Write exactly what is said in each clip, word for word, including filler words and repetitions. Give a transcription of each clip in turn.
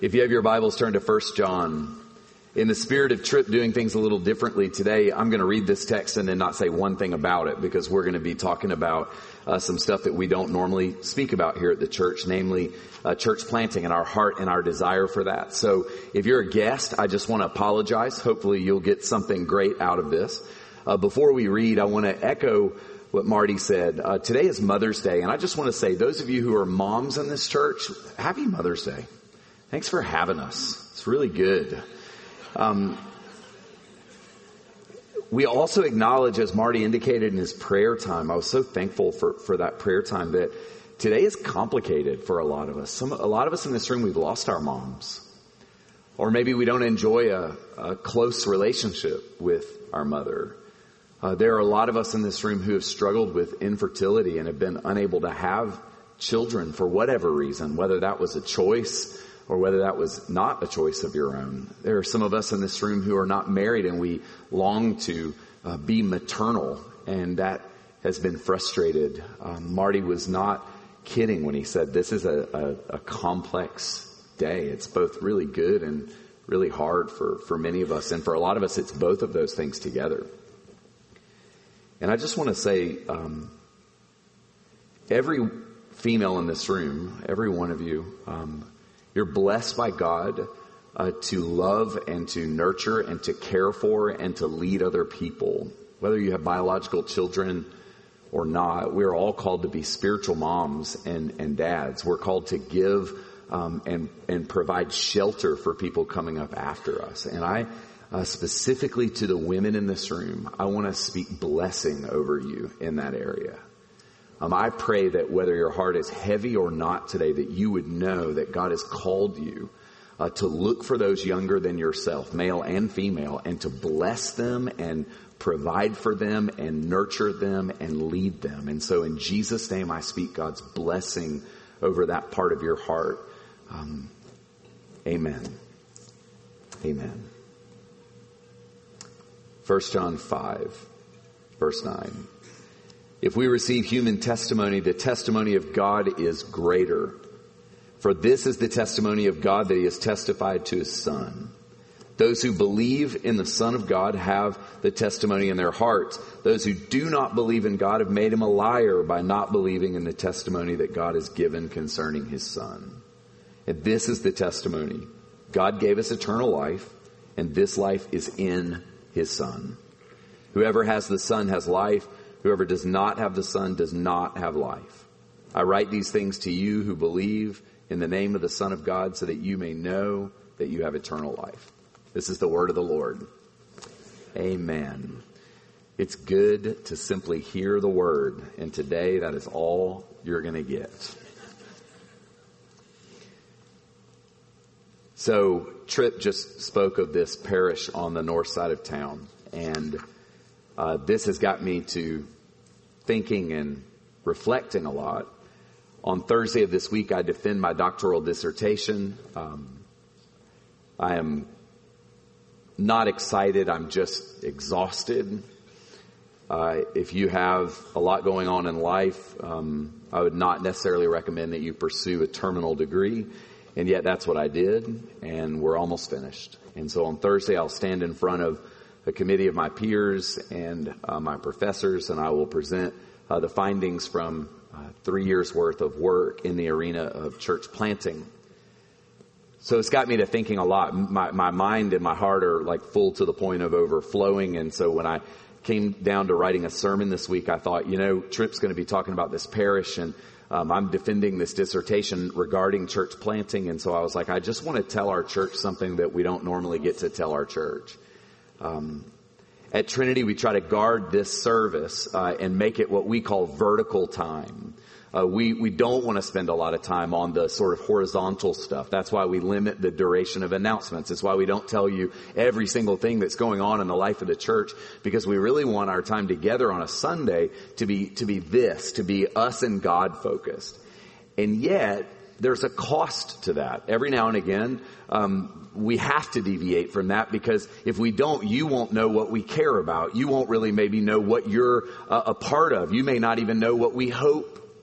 If you have your Bibles, turn to First John. In the spirit of Tripp doing things a little differently today, I'm going to read this text and then not say one thing about it, because we're going to be talking about uh, some stuff that we don't normally speak about here at the church, namely uh, church planting and our heart and our desire for that. So if you're a guest, I just want to apologize. Hopefully you'll get something great out of this. Uh, before we read, I want to echo what Marty said. Uh, today is Mother's Day, and I just want to say, those of you who are moms in this church, happy Mother's Day. Thanks for having us. It's really good. Um, we also acknowledge, as Marty indicated in his prayer time, I was so thankful for, for that prayer time, that today is complicated for a lot of us. Some, a lot of us in this room, we've lost our moms. Or maybe we don't enjoy a, a close relationship with our mother. Uh, there are a lot of us in this room who have struggled with infertility and have been unable to have children for whatever reason, whether that was a choice or whether that was not a choice of your own. There are some of us in this room who are not married, and we long to uh, be maternal, and that has been frustrated. Um, Marty was not kidding when he said this is a, a, a complex day. It's both really good and really hard for, for many of us, and for a lot of us, it's both of those things together. And I just want to say, um, every female in this room, every one of you, um, you're blessed by God uh, to love and to nurture and to care for and to lead other people. Whether you have biological children or not, we're all called to be spiritual moms and, and dads. We're called to give um, and, and provide shelter for people coming up after us. And I, uh, specifically to the women in this room, I want to speak blessing over you in that area. Um, I pray that whether your heart is heavy or not today, that you would know that God has called you uh, to look for those younger than yourself, male and female, and to bless them and provide for them and nurture them and lead them. And so in Jesus' name, I speak God's blessing over that part of your heart. Um, amen. Amen. First John five, verse nine. If we receive human testimony, the testimony of God is greater. For this is the testimony of God, that he has testified to his Son. Those who believe in the Son of God have the testimony in their hearts. Those who do not believe in God have made him a liar by not believing in the testimony that God has given concerning his Son. And this is the testimony. God gave us eternal life, and this life is in his Son. Whoever has the Son has life. Whoever does not have the Son does not have life. I write these things to you who believe in the name of the Son of God, so that you may know that you have eternal life. This is the word of the Lord. Amen. It's good to simply hear the word, and today that is all you're going to get. So Tripp just spoke of this parish on the north side of town, and Uh, this has got me to thinking and reflecting a lot. On Thursday of this week, I defend my doctoral dissertation. Um, I am not excited. I'm just exhausted. Uh, if you have a lot going on in life, um, I would not necessarily recommend that you pursue a terminal degree. And yet that's what I did, and we're almost finished. And so on Thursday, I'll stand in front of a committee of my peers and uh, my professors, and I will present uh, the findings from uh, three years worth of work in the arena of church planting. So it's got me to thinking a lot. My, my mind and my heart are like full to the point of overflowing. And so when I came down to writing a sermon this week, I thought, you know, Tripp's going to be talking about this parish, and um, I'm defending this dissertation regarding church planting. And so I was like, I just want to tell our church something that we don't normally get to tell our church. Um, at Trinity, we try to guard this service uh, and make it what we call vertical time. Uh, we, we don't want to spend a lot of time on the sort of horizontal stuff. That's why we limit the duration of announcements. It's why we don't tell you every single thing that's going on in the life of the church, because we really want our time together on a Sunday to be, to be this, to be us and God focused. And yet, there's a cost to that. Every now and again, um, we have to deviate from that, because if we don't, you won't know what we care about. You won't really maybe know what you're uh, a part of. You may not even know what we hope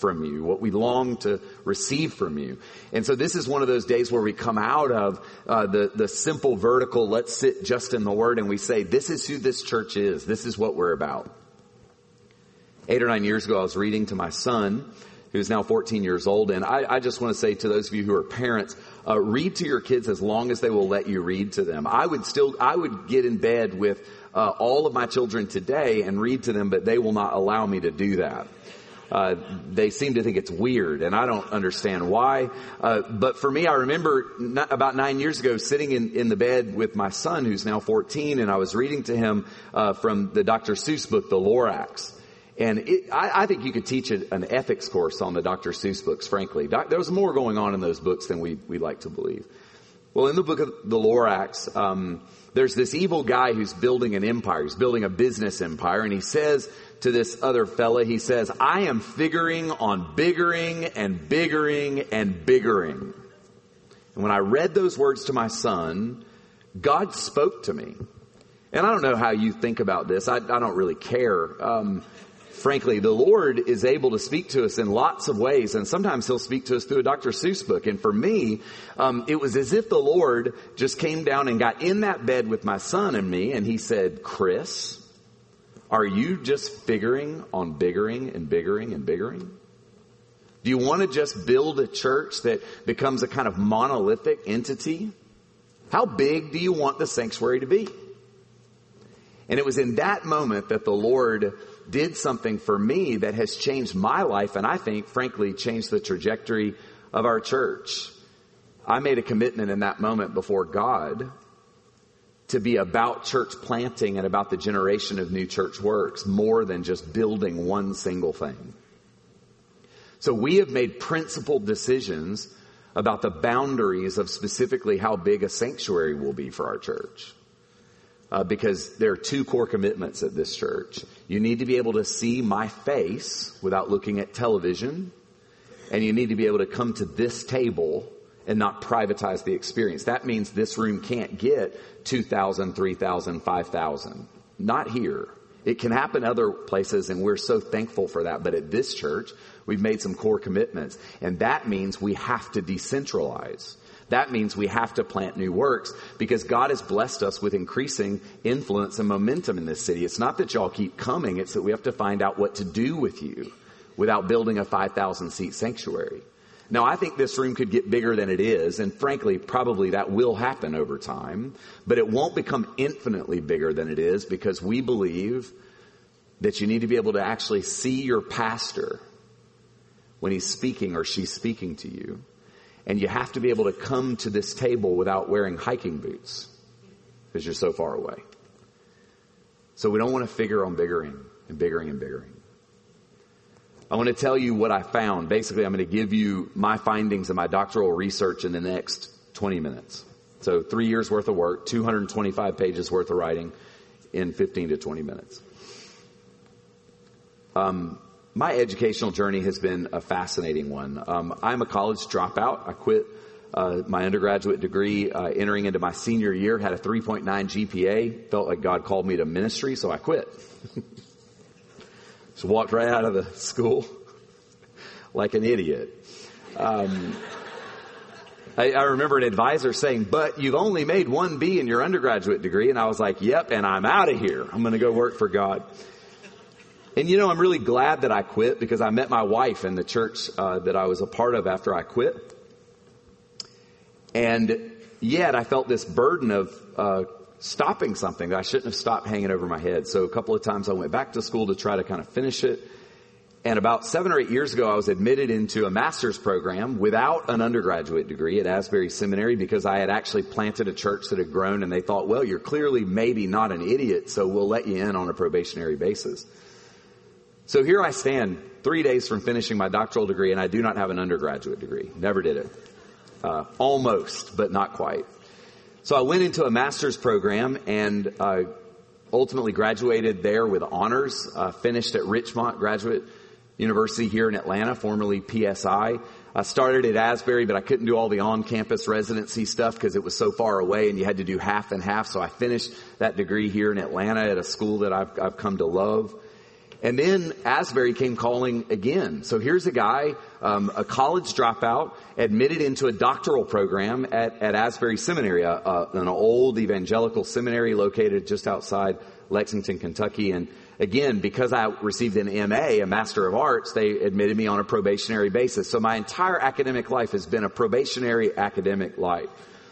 from you, what we long to receive from you. And so this is one of those days where we come out of uh, the, the simple vertical, let's sit just in the Word, and we say, this is who this church is. This is what we're about. Eight or nine years ago, I was reading to my son, who's now fourteen years old, and I, I just want to say to those of you who are parents, uh, read to your kids as long as they will let you read to them. I would still, I would get in bed with uh, all of my children today and read to them, but they will not allow me to do that. Uh, they seem to think it's weird, and I don't understand why. Uh, but for me, I remember n- about nine years ago sitting in, in the bed with my son, who's now fourteen, and I was reading to him uh, from the Doctor Seuss book, The Lorax. And it, I, I think you could teach a, an ethics course on the Doctor Seuss books, frankly. Doc, there was more going on in those books than we, we like to believe. Well, in the book of The Lorax, um, there's this evil guy who's building an empire. He's building a business empire, and he says to this other fella, he says, I am figuring on biggering and biggering and biggering. And when I read those words to my son, God spoke to me. And I don't know how you think about this. I, I don't really care. Um, frankly, the Lord is able to speak to us in lots of ways, and sometimes He'll speak to us through a Doctor Seuss book. And for me, um, it was as if the Lord just came down and got in that bed with my son and me, and He said, Chris, are you just figuring on biggering and biggering and biggering? Do you want to just build a church that becomes a kind of monolithic entity? How big do you want the sanctuary to be? And it was in that moment that the Lord did something for me that has changed my life, and I think, frankly, changed the trajectory of our church. I made a commitment in that moment before God to be about church planting and about the generation of new church works more than just building one single thing. So we have made principled decisions about the boundaries of specifically how big a sanctuary will be for our church. Uh, because there are two core commitments at this church. You need to be able to see my face without looking at television. And you need to be able to come to this table and not privatize the experience. That means this room can't get two thousand, three thousand, five thousand. Not here. It can happen other places, and we're so thankful for that. But at this church, we've made some core commitments. And that means we have to decentralize. That means we have to plant new works because God has blessed us with increasing influence and momentum in this city. It's not that y'all keep coming. It's that we have to find out what to do with you without building a five thousand seat sanctuary. Now, I think this room could get bigger than it is. And frankly, probably that will happen over time. But it won't become infinitely bigger than it is because we believe that you need to be able to actually see your pastor when he's speaking or she's speaking to you. And you have to be able to come to this table without wearing hiking boots because you're so far away. So we don't want to figure on biggering and biggering and biggering. I want to tell you what I found. Basically, I'm going to give you my findings and my doctoral research in the next twenty minutes. So three years worth of work, two hundred twenty-five pages worth of writing in fifteen to twenty minutes. Um, My educational journey has been a fascinating one. Um, I'm a college dropout. I quit uh, my undergraduate degree uh, entering into my senior year, had a three point nine G P A, felt like God called me to ministry, so I quit. Just walked right out of the school like an idiot. Um, I, I remember an advisor saying, but you've only made one B in your undergraduate degree. And I was like, yep, and I'm out of here. I'm going to go work for God. And, you know, I'm really glad that I quit because I met my wife in the church uh, that I was a part of after I quit. And yet I felt this burden of uh, stopping something that I shouldn't have stopped hanging over my head. So a couple of times I went back to school to try to kind of finish it. And about seven or eight years ago, I was admitted into a master's program without an undergraduate degree at Asbury Seminary because I had actually planted a church that had grown, and they thought, well, you're clearly maybe not an idiot, so we'll let you in on a probationary basis. So here I stand, three days from finishing my doctoral degree, and I do not have an undergraduate degree. Never did it. Uh, almost, but not quite. So I went into a master's program and uh, ultimately graduated there with honors, uh, finished at Richmont Graduate University here in Atlanta, formerly P S I. I started at Asbury, but I couldn't do all the on-campus residency stuff because it was so far away and you had to do half and half. So I finished that degree here in Atlanta at a school that I've, I've come to love. And then Asbury came calling again. So here's a guy, um, a college dropout, admitted into a doctoral program at, at Asbury Seminary, a, a, an old evangelical seminary located just outside Lexington, Kentucky. And again, because I received an M A, a Master of Arts, they admitted me on a probationary basis. So my entire academic life has been a probationary academic life.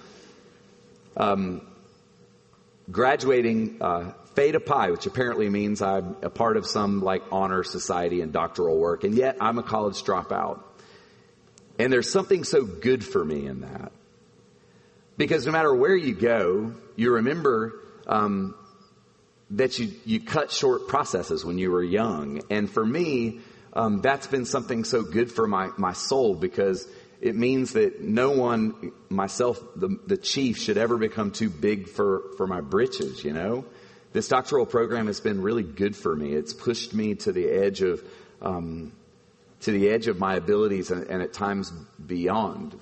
Um, graduating, uh, Theta Pi, which apparently means I'm a part of some like honor society and doctoral work, and yet I'm a college dropout. And there's something so good for me in that. Because no matter where you go, you remember um, that you, you cut short processes when you were young. And for me, um, that's been something so good for my, my soul, because it means that no one, myself, the, the chief, should ever become too big for, for my britches, you know? This doctoral program has been really good for me. It's pushed me to the edge of, um, to the edge of my abilities, and, and at times beyond.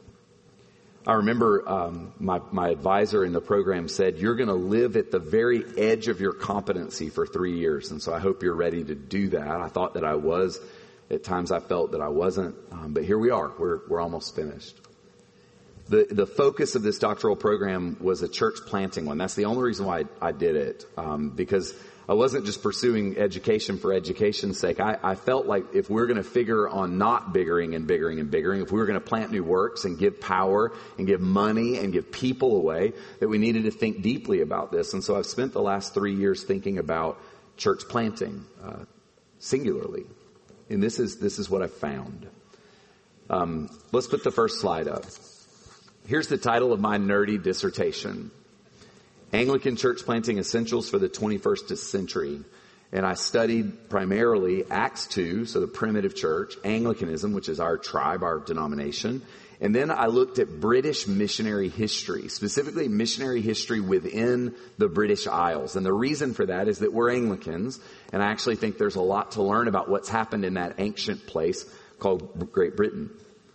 I remember um, my my advisor in the program said, "You're going to live at the very edge of your competency for three years," and so I hope you're ready to do that. I thought that I was. At times, I felt that I wasn't, um, but here we are. We're we're almost finished. The the focus of this doctoral program was a church planting one. That's the only reason why I, I did it, um, because I wasn't just pursuing education for education's sake. I, I felt like if we're going to figure on not biggering and biggering and biggering, if we were going to plant new works and give power and give money and give people away, that we needed to think deeply about this. And so I've spent the last three years thinking about church planting, uh, singularly. And this is this is what I found. Um, let's put the first slide up. Here's the title of my nerdy dissertation: Anglican Church Planting Essentials for the twenty-first Century. And I studied primarily Acts two, so the primitive church, Anglicanism, which is our tribe, our denomination. And then I looked at British missionary history, specifically missionary history within the British Isles. And the reason for that is that we're Anglicans, and I actually think there's a lot to learn about what's happened in that ancient place called Great Britain.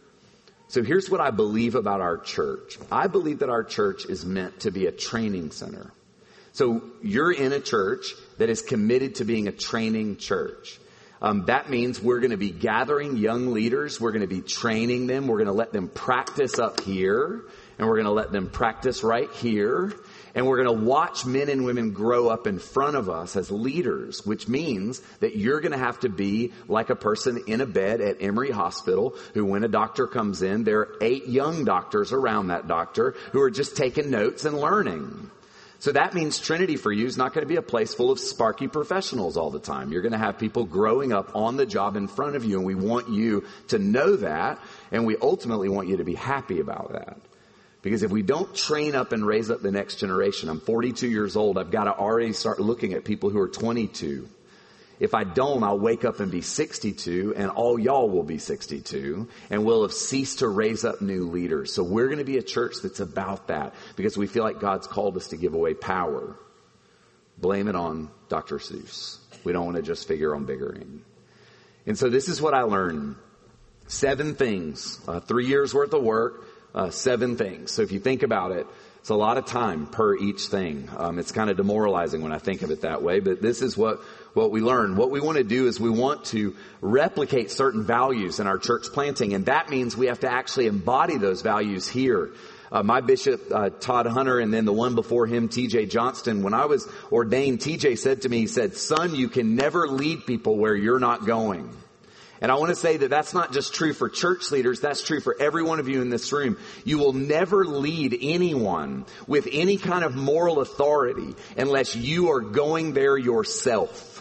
So here's what I believe about our church. I believe that our church is meant to be a training center. So you're in a church that is committed to being a training church. Um, that means we're going to be gathering young leaders. We're going to be training them. We're going to let them practice up here, and we're going to let them practice right here. And we're going to watch men and women grow up in front of us as leaders, which means that you're going to have to be like a person in a bed at Emory Hospital who, when a doctor comes in, there are eight young doctors around that doctor who are just taking notes and learning. So that means Trinity for you is not going to be a place full of sparky professionals all the time. You're going to have people growing up on the job in front of you, and we want you to know that, and we ultimately want you to be happy about that. Because if we don't train up and raise up the next generation, I'm forty-two years old, I've got to already start looking at people who are twenty-two. If I don't, I'll wake up and be sixty-two, and all y'all will be sixty-two, and we'll have ceased to raise up new leaders. So we're going to be a church that's about that, because we feel like God's called us to give away power. Blame it on Doctor Seuss. We don't want to just figure on biggering. And so this is what I learned. Seven things, uh, three years worth of work. Uh, seven things. So if you think about it, it's a lot of time per each thing. Um, it's kind of demoralizing when I think of it that way, but this is what, what we learn. What we want to do is we want to replicate certain values in our church planting, and that means we have to actually embody those values here. Uh, my bishop, uh, Todd Hunter, and then the one before him, T J Johnston, when I was ordained, T J said to me, he said, "Son, you can never lead people where you're not going." And I want to say that that's not just true for church leaders. That's true for every one of you in this room. You will never lead anyone with any kind of moral authority unless you are going there yourself.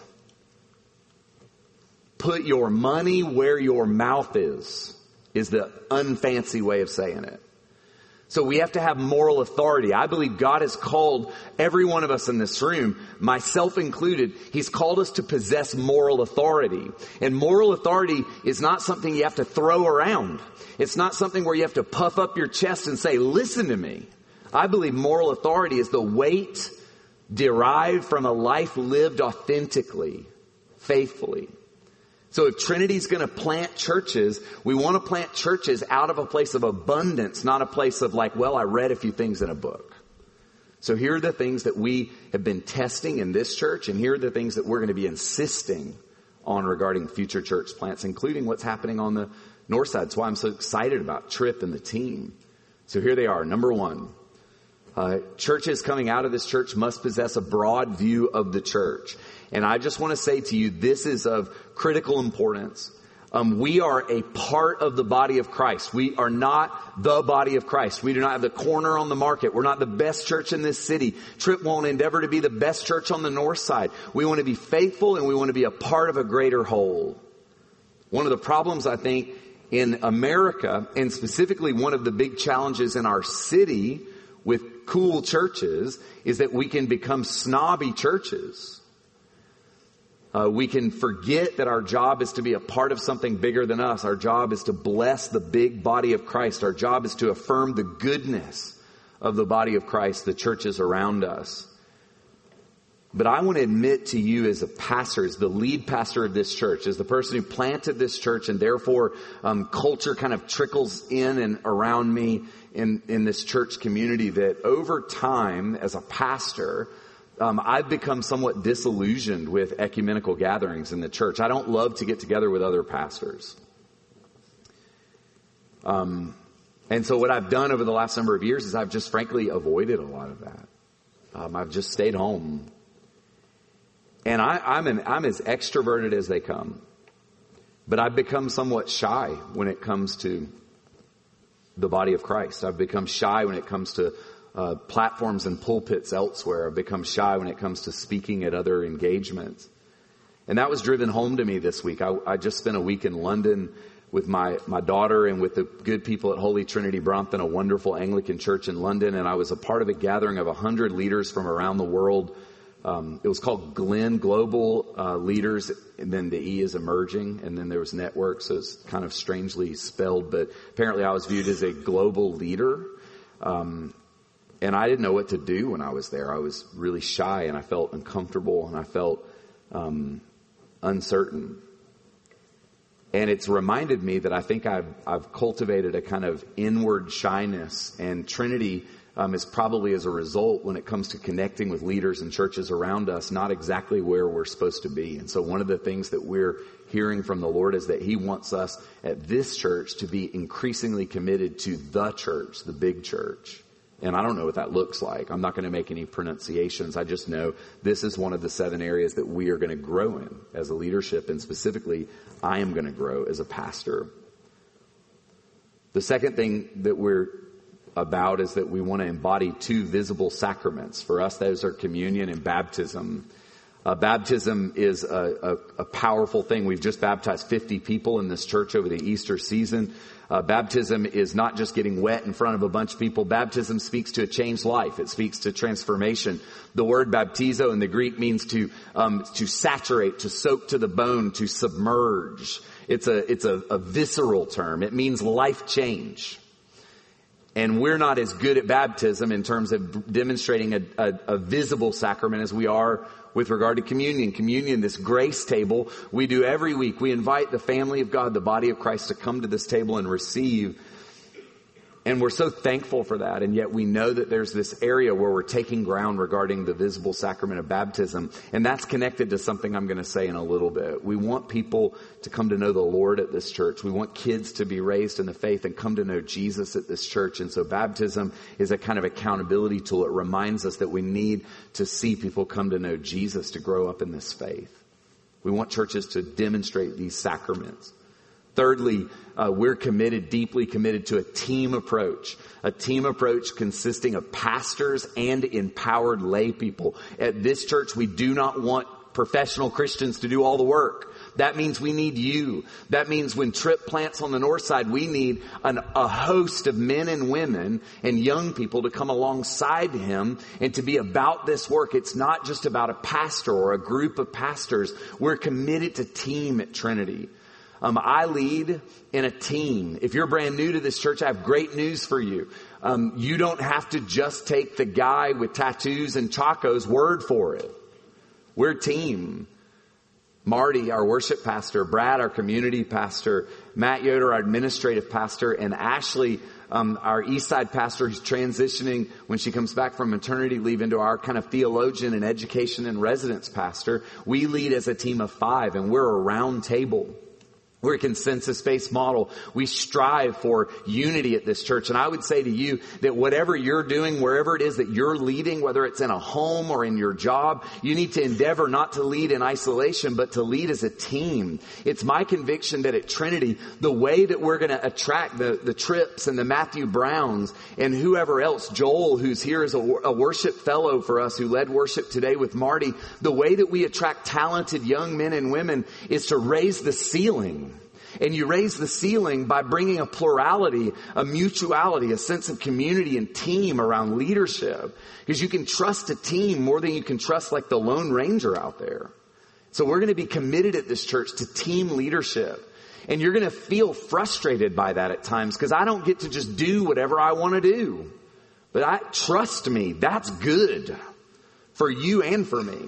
Put your money where your mouth is, is the unfancy way of saying it. So we have to have moral authority. I believe God has called every one of us in this room, myself included, He's called us to possess moral authority. And moral authority is not something you have to throw around. It's not something where you have to puff up your chest and say, "Listen to me." I believe moral authority is the weight derived from a life lived authentically, faithfully. So if Trinity's going to plant churches, we want to plant churches out of a place of abundance, not a place of like, well, I read a few things in a book. So here are the things that we have been testing in this church, and here are the things that we're going to be insisting on regarding future church plants, including what's happening on the north side. That's why I'm so excited about Tripp and the team. So here they are. Number one, uh, churches coming out of this church must possess a broad view of the church. And I just want to say to you, this is of critical importance. Um, we are a part of the body of Christ. We are not the body of Christ. We do not have the corner on the market. We're not the best church in this city. Tripp won't endeavor to be the best church on the north side. We want to be faithful, and we want to be a part of a greater whole. One of the problems, I think, in America, and specifically one of the big challenges in our city with cool churches, is that we can become snobby churches. Uh, we can forget that our job is to be a part of something bigger than us. Our job is to bless the big body of Christ. Our job is to affirm the goodness of the body of Christ, the churches around us. But I want to admit to you as a pastor, as the lead pastor of this church, as the person who planted this church, and therefore um, culture kind of trickles in and around me in, in this church community, that over time as a pastor, Um, I've become somewhat disillusioned with ecumenical gatherings in the church. I don't love to get together with other pastors. Um, and so what I've done over the last number of years is I've just frankly avoided a lot of that. Um, I've just stayed home. And I, I'm, an, I'm as extroverted as they come. But I've become somewhat shy when it comes to the body of Christ. I've become shy when it comes to Uh, platforms and pulpits elsewhere. I've become shy when it comes to speaking at other engagements. And that was driven home to me this week. I, I just spent a week in London with my, my daughter and with the good people at Holy Trinity Brompton, a wonderful Anglican church in London. And I was a part of a gathering of a hundred leaders from around the world. Um, it was called Glenn, Global uh, Leaders, and then the E is emerging, and then there was network, so it's kind of strangely spelled. But apparently I was viewed as a global leader. Um, And I didn't know what to do when I was there. I was really shy, and I felt uncomfortable, and I felt um, uncertain. And it's reminded me that I think I've, I've cultivated a kind of inward shyness, and Trinity um, is probably as a result, when it comes to connecting with leaders and churches around us, not exactly where we're supposed to be. And so one of the things that we're hearing from the Lord is that He wants us at this church to be increasingly committed to the church, the big church. And I don't know what that looks like. I'm not going to make any pronunciations. I just know this is one of the seven areas that we are going to grow in as a leadership. And specifically, I am going to grow as a pastor. The second thing that we're about is that we want to embody two visible sacraments. For us, those are communion and baptism. Uh, baptism is a, a, a powerful thing. We've just baptized fifty people in this church over the Easter season. Uh, baptism is not just getting wet in front of a bunch of people. Baptism speaks to a changed life. It speaks to transformation. The word baptizo in the Greek means to um, to saturate, to soak to the bone, to submerge. It's a it's a, a visceral term. It means life change. And we're not as good at baptism in terms of demonstrating a, a, a visible sacrament as we are with regard to communion. Communion, this grace table we do every week. We invite the family of God, the body of Christ, to come to this table and receive. And we're so thankful for that. And yet we know that there's this area where we're taking ground regarding the visible sacrament of baptism. And that's connected to something I'm going to say in a little bit. We want people to come to know the Lord at this church. We want kids to be raised in the faith and come to know Jesus at this church. And so baptism is a kind of accountability tool. It reminds us that we need to see people come to know Jesus to grow up in this faith. We want churches to demonstrate these sacraments. Thirdly, uh, we're committed, deeply committed to a team approach, a team approach consisting of pastors and empowered lay people. At this church, we do not want professional Christians to do all the work. That means we need you. That means when Tripp plants on the north side, we need an, a host of men and women and young people to come alongside him and to be about this work. It's not just about a pastor or a group of pastors. We're committed to team at Trinity. Um, I lead in a team. If you're brand new to this church, I have great news for you. Um, you don't have to just take the guy with tattoos and Chaco's word for it. We're a team. Marty, our worship pastor, Brad, our community pastor, Matt Yoder, our administrative pastor, and Ashley, um, our East Side pastor who's transitioning when she comes back from maternity leave into our kind of theologian and education and residence pastor. We lead as a team of five, and we're a round table. We're a consensus-based model. We strive for unity at this church. And I would say to you that whatever you're doing, wherever it is that you're leading, whether it's in a home or in your job, you need to endeavor not to lead in isolation, but to lead as a team. It's my conviction that at Trinity, the way that we're going to attract the, the Trips and the Matthew Browns and whoever else, Joel, who's here as a, a worship fellow for us, who led worship today with Marty, the way that we attract talented young men and women is to raise the ceiling. And you raise the ceiling by bringing a plurality, a mutuality, a sense of community and team around leadership. Because you can trust a team more than you can trust like the Lone Ranger out there. So we're going to be committed at this church to team leadership. And you're going to feel frustrated by that at times because I don't get to just do whatever I want to do. But I trust me, that's good for you and for me.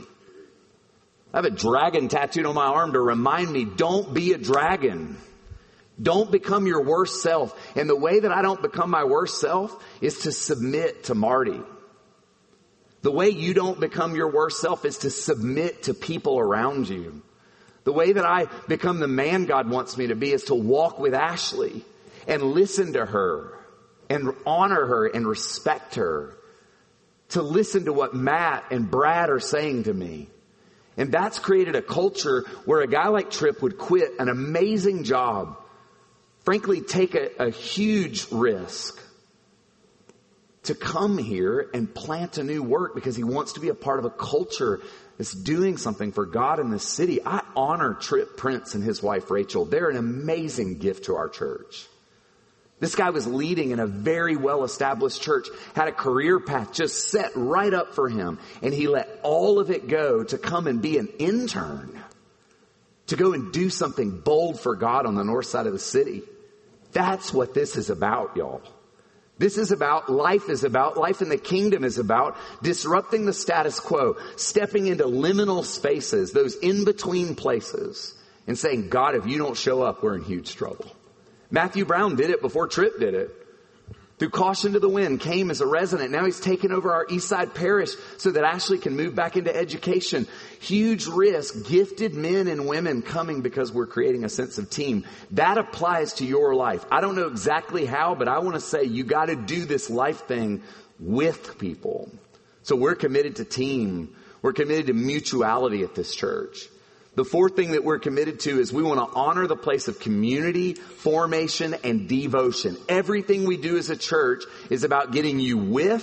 I have a dragon tattooed on my arm to remind me, don't be a dragon. Don't become your worst self. And the way that I don't become my worst self is to submit to Marty. The way you don't become your worst self is to submit to people around you. The way that I become the man God wants me to be is to walk with Ashley and listen to her and honor her and respect her. To listen to what Matt and Brad are saying to me. And that's created a culture where a guy like Tripp would quit an amazing job, frankly, take a, a huge risk to come here and plant a new work because he wants to be a part of a culture that's doing something for God in this city. I honor Tripp Prince and his wife, Rachel. They're an amazing gift to our church. This guy was leading in a very well-established church, had a career path just set right up for him. And he let all of it go to come and be an intern, to go and do something bold for God on the north side of the city. That's what this is about, y'all. This is about, life is about, life in the kingdom is about disrupting the status quo, stepping into liminal spaces, those in-between places, and saying, God, if you don't show up, we're in huge trouble. Matthew Brown did it before Tripp did it. Through caution to the wind, came as a resident. Now he's taken over our East Side parish so that Ashley can move back into education. Huge risk, gifted men and women coming because we're creating a sense of team. That applies to your life. I don't know exactly how, but I want to say you got to do this life thing with people. So we're committed to team. We're committed to mutuality at this church. The fourth thing that we're committed to is we want to honor the place of community, formation, and devotion. Everything we do as a church is about getting you with,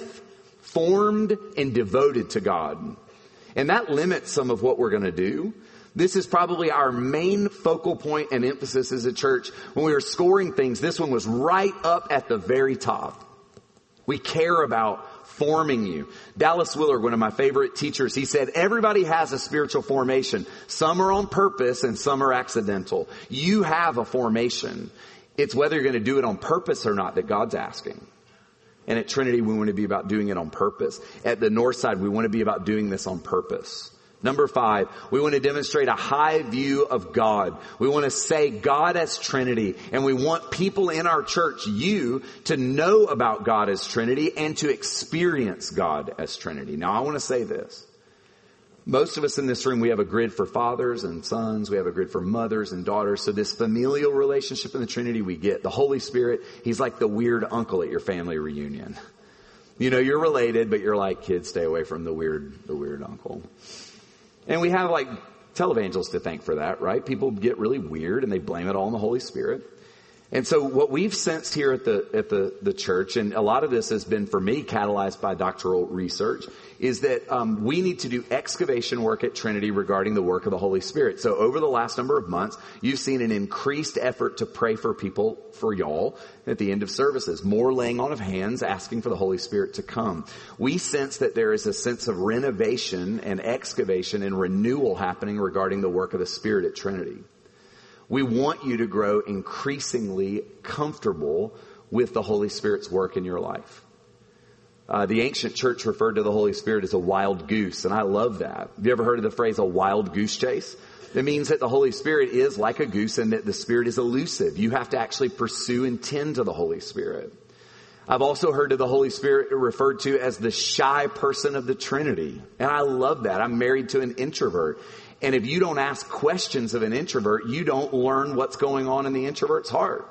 formed, and devoted to God. And that limits some of what we're going to do. This is probably our main focal point and emphasis as a church. When we were scoring things, this one was right up at the very top. We care about forming you. Dallas Willard, one of my favorite teachers, he said, everybody has a spiritual formation. Some are on purpose and some are accidental. You have a formation. It's whether you're going to do it on purpose or not that God's asking. And at Trinity, we want to be about doing it on purpose. At the north side, we want to be about doing this on purpose. Number five, we want to demonstrate a high view of God. We want to say God as Trinity. And we want people in our church, you, to know about God as Trinity and to experience God as Trinity. Now, I want to say this. Most of us in this room, we have a grid for fathers and sons. We have a grid for mothers and daughters. So this familial relationship in the Trinity we get. The Holy Spirit, He's like the weird uncle at your family reunion. You know, you're related, but you're like, kids, stay away from the weird, the weird uncle. And we have like televangelists to thank for that, right? People get really weird and they blame it all on the Holy Spirit. And so what we've sensed here at the at the, the church, and a lot of this has been for me catalyzed by doctoral research, is that um, we need to do excavation work at Trinity regarding the work of the Holy Spirit. So over the last number of months, you've seen an increased effort to pray for people, for y'all, at the end of services. More laying on of hands, asking for the Holy Spirit to come. We sense that there is a sense of renovation and excavation and renewal happening regarding the work of the Spirit at Trinity. We want you to grow increasingly comfortable with the Holy Spirit's work in your life. Uh, the ancient church referred to the Holy Spirit as a wild goose, and I love that. Have you ever heard of the phrase a wild goose chase? It means that the Holy Spirit is like a goose and that the Spirit is elusive. You have to actually pursue and tend to the Holy Spirit. I've also heard of the Holy Spirit referred to as the shy person of the Trinity. And I love that. I'm married to an introvert. And if you don't ask questions of an introvert, you don't learn what's going on in the introvert's heart.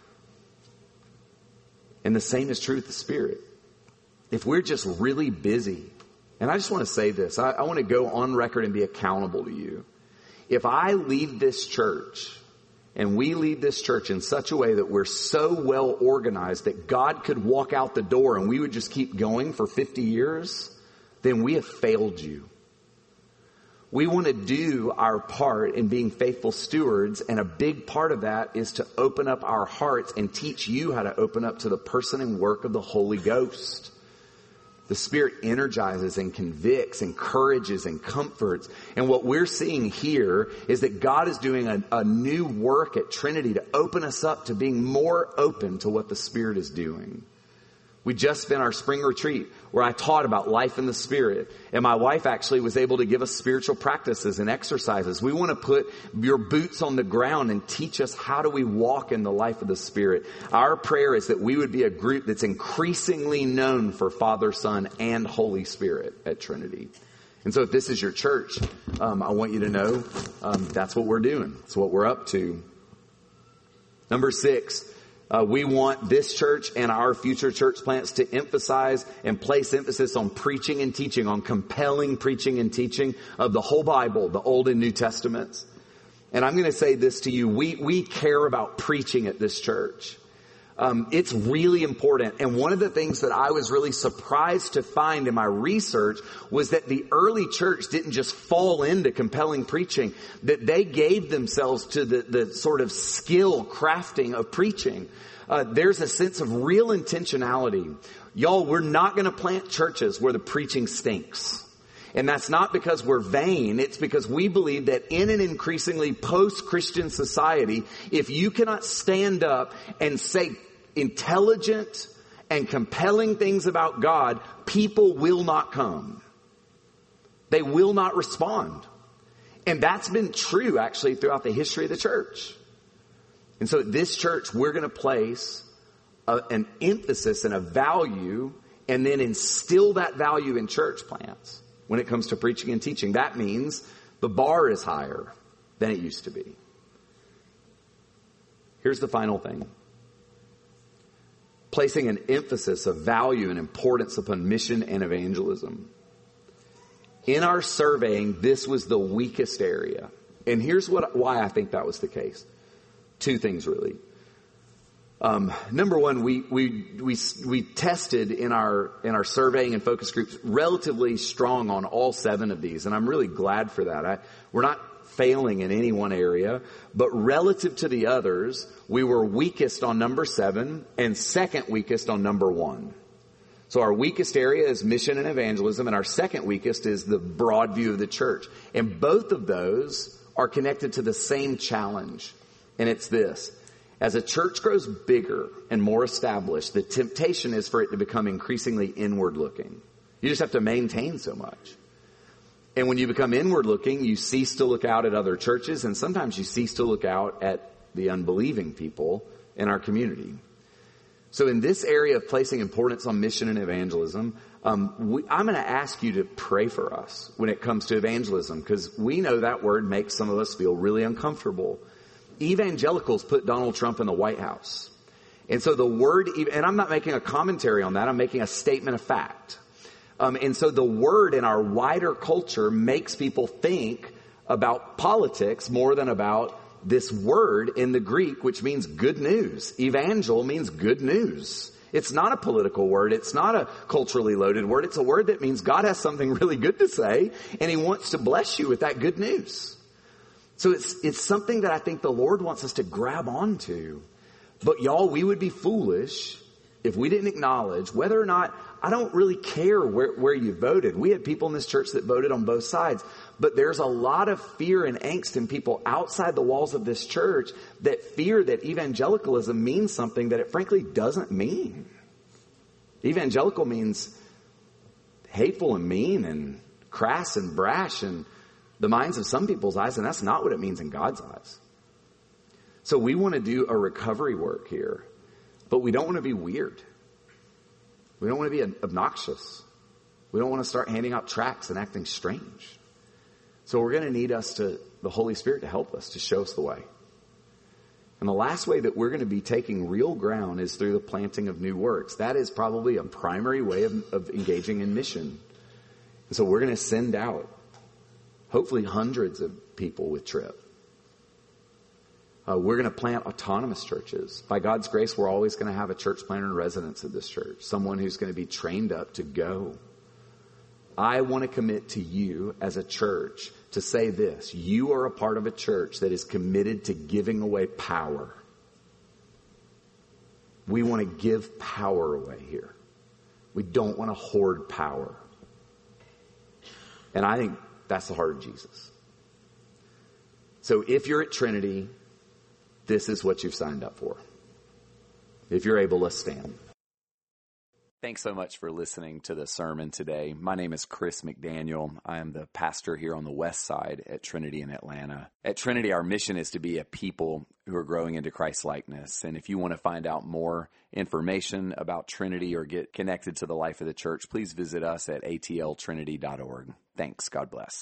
And the same is true with the Spirit. If we're just really busy, and I just want to say this, I, I want to go on record and be accountable to you. If I leave this church, and we leave this church in such a way that we're so well organized that God could walk out the door and we would just keep going for fifty years, then we have failed you. We want to do our part in being faithful stewards, and a big part of that is to open up our hearts and teach you how to open up to the person and work of the Holy Ghost. The Spirit energizes and convicts, encourages and comforts. And what we're seeing here is that God is doing a, a new work at Trinity to open us up to being more open to what the Spirit is doing. We just spent our spring retreat where I taught about life in the Spirit. And my wife actually was able to give us spiritual practices and exercises. We want to put your boots on the ground and teach us how do we walk in the life of the Spirit. Our prayer is that we would be a group that's increasingly known for Father, Son, and Holy Spirit at Trinity. And so if this is your church, um, I want you to know um, that's what we're doing. It's what we're up to. Number six. Uh, we want this church and our future church plants to emphasize and place emphasis on preaching and teaching, on compelling preaching and teaching of the whole Bible, the Old and New Testaments. And I'm going to say this to you. We, we care about preaching at this church. Um, it's really important. And one of the things that I was really surprised to find in my research was that the early church didn't just fall into compelling preaching, that they gave themselves to the, the sort of skill crafting of preaching. Uh, there's a sense of real intentionality. Y'all, we're not going to plant churches where the preaching stinks. And that's not because we're vain. It's because we believe that in an increasingly post-Christian society, if you cannot stand up and say intelligent and compelling things about God, people will not come. They will not respond. And that's been true actually throughout the history of the church. And so at this church, we're going to place a, an emphasis and a value and then instill that value in church plants when it comes to preaching and teaching. That means the bar is higher than it used to be. Here's the final thing. Placing an emphasis of value and importance upon mission and evangelism. In our surveying, this was the weakest area. And here's what why I think that was the case. Two things really. Um, number one, we, we, we, we tested in our, in our surveying and focus groups relatively strong on all seven of these. And I'm really glad for that. I, we're not failing in any one area, but relative to the others, we were weakest on number seven and second weakest on number one. So our weakest area is mission and evangelism, and our second weakest is the broad view of the church. And both of those are connected to the same challenge. And it's this. As a church grows bigger and more established, the temptation is for it to become increasingly inward looking. You just have to maintain so much. And when you become inward looking, you cease to look out at other churches, and sometimes you cease to look out at the unbelieving people in our community. So in this area of placing importance on mission and evangelism, um, we, I'm going to ask you to pray for us when it comes to evangelism, because we know that word makes some of us feel really uncomfortable. Evangelicals put Donald Trump in the White House. And so the word, and I'm not making a commentary on that, I'm making a statement of fact. Um, and so the word in our wider culture makes people think about politics more than about this word in the Greek, which means good news. Evangel means good news. It's not a political word. It's not a culturally loaded word. It's a word that means God has something really good to say, and he wants to bless you with that good news. So it's, it's something that I think the Lord wants us to grab onto. But y'all, we would be foolish if we didn't acknowledge whether or not, I don't really care where, where you voted. We had people in this church that voted on both sides. But there's a lot of fear and angst in people outside the walls of this church that fear that evangelicalism means something that it frankly doesn't mean. Evangelical means hateful and mean and crass and brash in the minds of some people's eyes, and that's not what it means in God's eyes. So we want to do a recovery work here, but we don't want to be weird. We don't want to be obnoxious. We don't want to start handing out tracts and acting strange. So we're going to need us to, the Holy Spirit to help us, to show us the way. And the last way that we're going to be taking real ground is through the planting of new works. That is probably a primary way of, of engaging in mission. And so we're going to send out hopefully hundreds of people with Trip. Uh, we're going to plant autonomous churches. By God's grace, we're always going to have a church planter in residence at this church, someone who's going to be trained up to go. I want to commit to you as a church to say this: you are a part of a church that is committed to giving away power. We want to give power away here. We don't want to hoard power. And I think that's the heart of Jesus. So if you're at Trinity, this is what you've signed up for. If you're able, let's stand. Thanks so much for listening to the sermon today. My name is Chris McDaniel. I am the pastor here on the west side at Trinity in Atlanta. At Trinity, our mission is to be a people who are growing into Christ likeness. And if you want to find out more information about Trinity or get connected to the life of the church, please visit us at a t l trinity dot org. Thanks. God bless.